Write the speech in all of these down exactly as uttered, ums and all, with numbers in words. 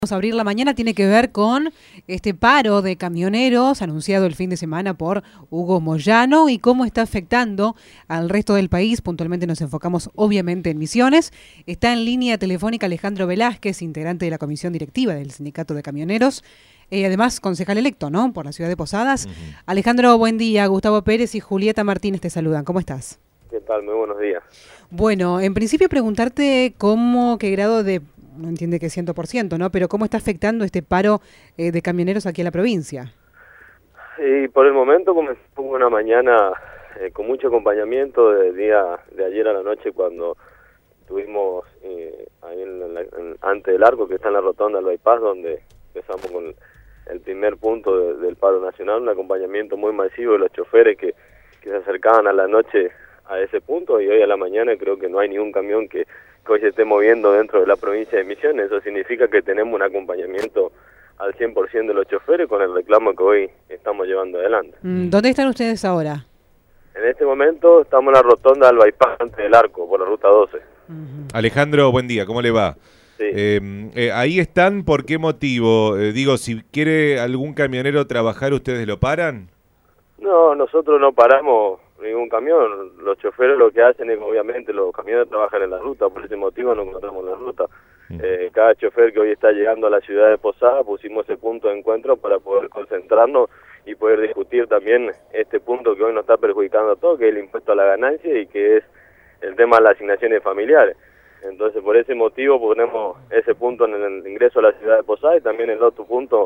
Vamos a abrir la mañana, tiene que ver con este paro de camioneros anunciado el fin de semana por Hugo Moyano y cómo está afectando al resto del país. Puntualmente nos enfocamos obviamente en Misiones. Está en línea telefónica Alejandro Velázquez, integrante de la comisión directiva del Sindicato de Camioneros, eh, además concejal electo, ¿no?, por la ciudad de Posadas. Uh-huh. Alejandro, buen día. Gustavo Pérez y Julieta Martínez te saludan. ¿Cómo estás? ¿Qué tal? Muy buenos días. Bueno, en principio preguntarte cómo, qué grado de... no entiende que cien por ciento, ¿no? Pero ¿cómo está afectando este paro eh, de camioneros aquí en la provincia? Y por el momento comenzó una mañana eh, con mucho acompañamiento del día de ayer a la noche cuando estuvimos eh, ahí en la, en, antes del arco que está en la rotonda del bypass, donde empezamos con el primer punto de, del paro nacional, un acompañamiento muy masivo de los choferes que, que se acercaban a la noche a ese punto, y hoy a la mañana creo que no hay ningún camión que que hoy se esté moviendo dentro de la provincia de Misiones. Eso significa que tenemos un acompañamiento al cien por ciento de los choferes con el reclamo que hoy estamos llevando adelante. ¿Dónde están ustedes ahora? En este momento estamos en la rotonda del bypass antes del arco, por la ruta doce. Uh-huh. Alejandro, buen día, ¿cómo le va? Sí. Eh, eh, ahí están, ¿por qué motivo? Eh, digo, si quiere algún camionero trabajar, ¿ustedes lo paran? No, nosotros no paramos ningún camión. Los choferes lo que hacen es, obviamente, los camiones trabajan en la ruta, por ese motivo no encontramos la ruta. Uh-huh. Eh, cada chofer que hoy está llegando a la ciudad de Posadas pusimos ese punto de encuentro para poder concentrarnos y poder discutir también este punto que hoy nos está perjudicando a todos, que es el impuesto a la ganancia y que es el tema de las asignaciones familiares. Entonces, por ese motivo ponemos ese punto en el ingreso a la ciudad de Posadas y también el otro punto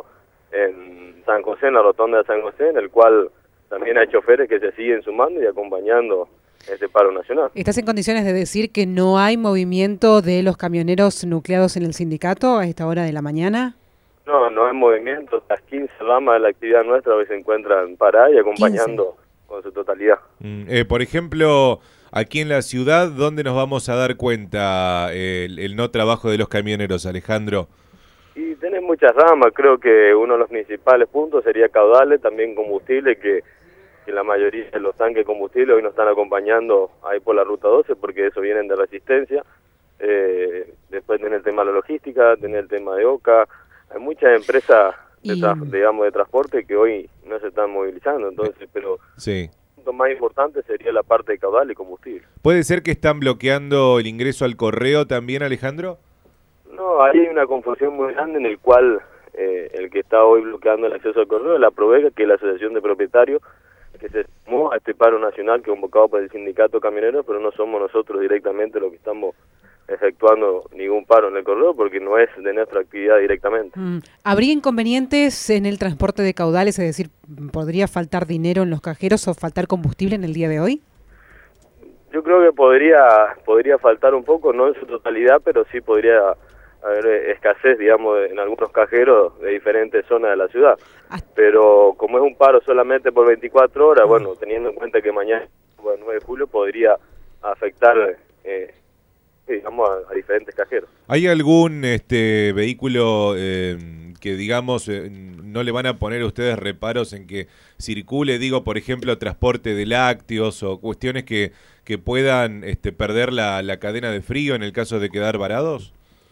en San José, en la rotonda de San José, en el cual también hay choferes que se siguen sumando y acompañando este paro nacional. ¿Estás en condiciones de decir que no hay movimiento de los camioneros nucleados en el sindicato a esta hora de la mañana? No, no hay movimiento. Las quince ramas de la actividad nuestra hoy se encuentran paradas y acompañando quince con su totalidad. Mm, eh, por ejemplo, aquí en la ciudad, ¿dónde nos vamos a dar cuenta eh, el, el no trabajo de los camioneros, Alejandro? Y tenés muchas ramas. Creo que uno de los principales puntos sería caudales, también combustible, que, que la mayoría de los tanques de combustible hoy nos están acompañando ahí por la ruta doce, porque eso vienen de resistencia. Eh, después tener el tema de la logística, tener el tema de OCA. Hay muchas empresas de, tra y... digamos, de transporte que hoy no se están movilizando, entonces, pero sí. El punto más importante sería la parte de caudal y combustible. ¿Puede ser que están bloqueando el ingreso al correo también, Alejandro? No, ahí hay una confusión muy grande en el cual eh, el que está hoy bloqueando el acceso al correo es la Provega, que es la asociación de propietarios que se sumó a este paro nacional convocado por el sindicato camionero, pero no somos nosotros directamente los que estamos efectuando ningún paro en el correo porque no es de nuestra actividad directamente. Mm. ¿Habría inconvenientes en el transporte de caudales? Es decir, ¿podría faltar dinero en los cajeros o faltar combustible en el día de hoy? Yo creo que podría podría faltar un poco, no en su totalidad, pero sí podría haber escasez, digamos, en algunos cajeros de diferentes zonas de la ciudad. Pero como es un paro solamente por veinticuatro horas, bueno, teniendo en cuenta que mañana, el nueve de julio, podría afectar, eh, digamos, a, a diferentes cajeros. ¿Hay algún este vehículo eh, que, digamos, eh, no le van a poner a ustedes reparos en que circule, digo, por ejemplo, transporte de lácteos o cuestiones que, que puedan este, perder la, la cadena de frío en el caso de quedar varados?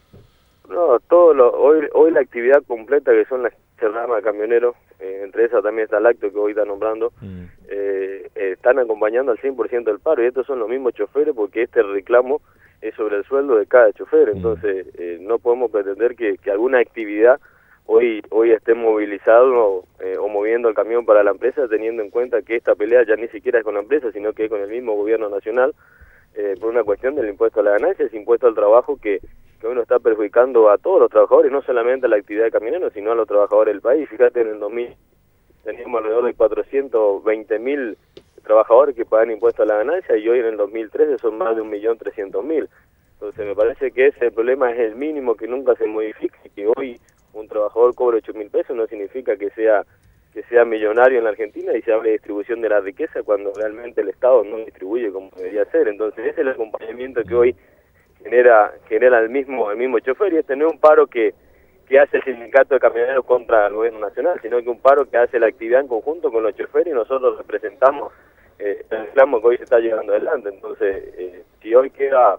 No, todo lo, hoy hoy la actividad completa que son las ramas de camioneros, eh, entre esas también está Lácteo que hoy está nombrando, mm. eh, eh, están acompañando al cien por ciento del paro y estos son los mismos choferes porque este reclamo es sobre el sueldo de cada chofer, entonces eh, no podemos pretender que, que alguna actividad hoy hoy esté movilizado eh, o moviendo el camión para la empresa teniendo en cuenta que esta pelea ya ni siquiera es con la empresa sino que es con el mismo gobierno nacional eh, por una cuestión del impuesto a la ganancia, ese impuesto al trabajo que que hoy nos está perjudicando a todos los trabajadores, no solamente a la actividad de camioneros, sino a los trabajadores del país. Fíjate, en el dos mil teníamos alrededor de cuatrocientos veinte mil trabajadores que pagan impuestos a la ganancia y hoy en el dos mil trece son más de un millón trescientos mil. Entonces me parece que ese problema es el mínimo que nunca se modifique, y que hoy un trabajador cobre ocho mil pesos no significa que sea que sea millonario en la Argentina y se hable de distribución de la riqueza cuando realmente el Estado no distribuye como debería ser. Entonces ese es el acompañamiento que hoy genera genera el mismo el mismo chofer, y este no es un paro que, que hace el sindicato de camioneros contra el gobierno nacional, sino que un paro que hace la actividad en conjunto con los choferes y nosotros representamos eh, el reclamo que hoy se está llevando adelante. Entonces, eh, si hoy queda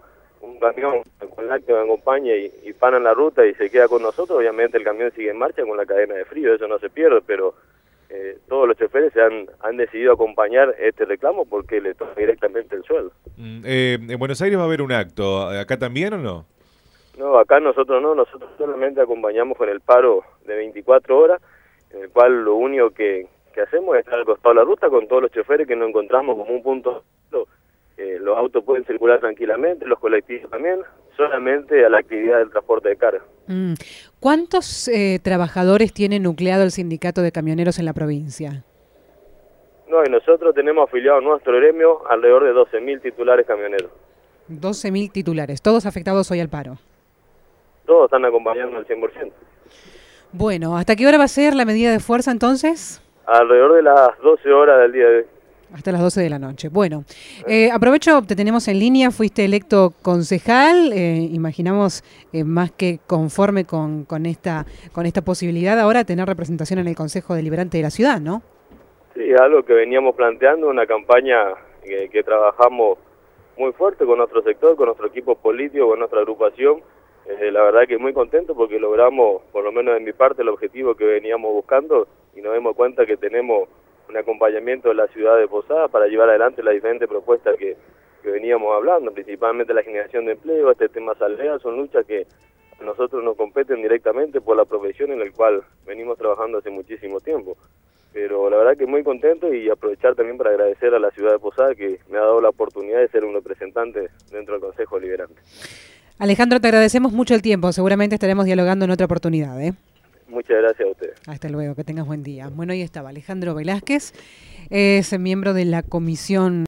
un camión con lácteo me acompaña y, y pana en la ruta y se queda con nosotros, obviamente el camión sigue en marcha con la cadena de frío, eso no se pierde, pero eh, todos los choferes se han, han decidido acompañar este reclamo porque le toca directamente el sueldo. Mm, eh, ¿En Buenos Aires va a haber un acto? ¿Acá también o no? No, acá nosotros no, nosotros solamente acompañamos con el paro de veinticuatro horas, en el cual lo único que, que hacemos es estar al costado de la ruta con todos los choferes que nos encontramos como un punto. Eh, los autos pueden circular tranquilamente, los colectivos también, solamente a la actividad del transporte de carga. Mm. ¿Cuántos eh, trabajadores tiene nucleado el sindicato de camioneros en la provincia? No, y nosotros tenemos afiliado a nuestro gremio alrededor de doce mil titulares camioneros. doce mil titulares, todos afectados hoy al paro. Todos están acompañando al cien por ciento. Bueno, ¿hasta qué hora va a ser la medida de fuerza entonces? Alrededor de las doce horas del día de hoy. Hasta las doce de la noche. Bueno, eh, aprovecho, te tenemos en línea, fuiste electo concejal, eh, imaginamos eh, más que conforme con, con, esta, con esta posibilidad ahora de tener representación en el Consejo Deliberante de la ciudad, ¿no? Sí, algo que veníamos planteando, una campaña que, que trabajamos muy fuerte con nuestro sector, con nuestro equipo político, con nuestra agrupación. Eh, la verdad que muy contento porque logramos, por lo menos de mi parte, el objetivo que veníamos buscando y nos dimos cuenta que tenemos un acompañamiento de la ciudad de Posadas para llevar adelante las diferentes propuestas que, que veníamos hablando, principalmente la generación de empleo, este tema salarial, son luchas que a nosotros nos competen directamente por la profesión en la cual venimos trabajando hace muchísimo tiempo. Pero la verdad que muy contento y aprovechar también para agradecer a la ciudad de Posadas que me ha dado la oportunidad de ser un representante dentro del Consejo Deliberante. Alejandro, te agradecemos mucho el tiempo, seguramente estaremos dialogando en otra oportunidad, ¿eh? Muchas gracias a ustedes. Hasta luego, que tengas buen día. Bueno, ahí estaba Alejandro Velázquez, es miembro de la comisión